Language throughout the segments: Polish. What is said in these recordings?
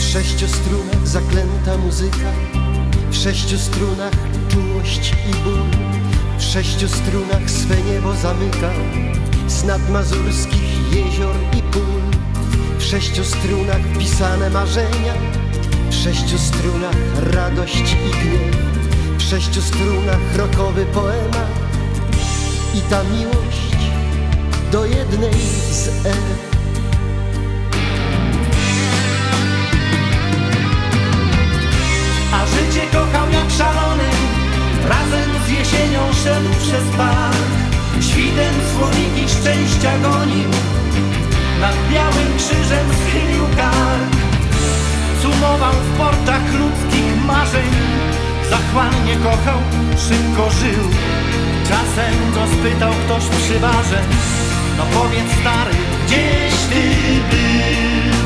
6 strunach zaklęta muzyka, w 6 strunach czułość i ból, w 6 strunach swe niebo zamykał z nad mazurskich jezior i pól, w 6 strunach pisane marzenia, w 6 strunach radość i gniew, w 6 strunach rockowy poemat i ta miłość do jednej z F. A życie kochał jak szalony, razem z jesienią szedł przez park. Świtem słoniki szczęścia gonił, nad białym krzyżem schylił kark. Cumował w portach ludzkich marzeń, zachłannie kochał, szybko żył. Czasem go spytał ktoś przy barze: no powiedz stary, gdzieś ty był?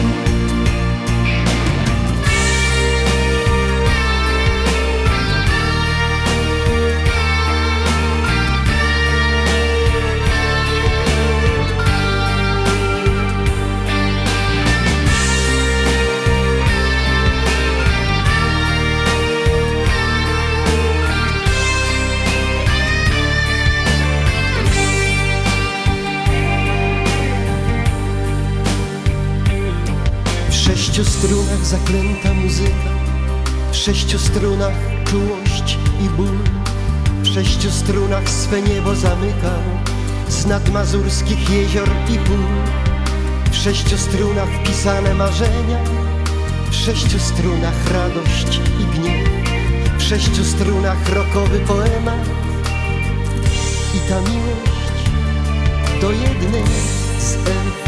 W 6 strunach zaklęta muzyka, w 6 strunach czułość i ból, w 6 strunach swe niebo zamykał z nad mazurskich jezior i pól, w 6 strunach pisane marzenia, w 6 strunach radość i gniew, w 6 strunach rockowy poemat i ta miłość do jednej z F.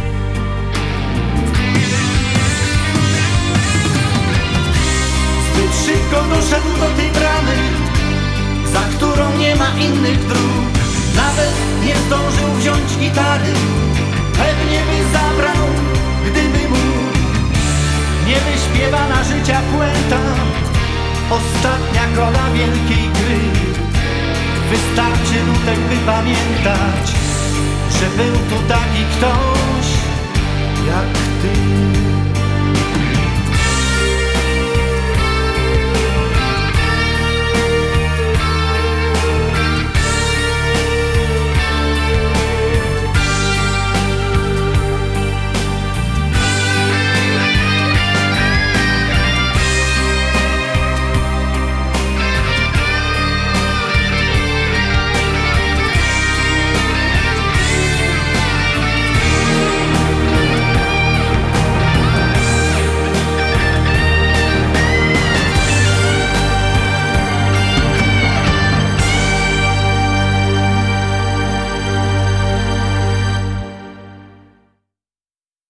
Szybko doszedł do tej bramy, za którą nie ma innych dróg. Nawet nie zdążył wziąć gitary, pewnie by zabrał, gdyby mógł. Niewyśpiewana życia puenta, ostatnia kola wielkiej gry. Wystarczy nutek, by pamiętać, że był tu taki ktoś jak ty.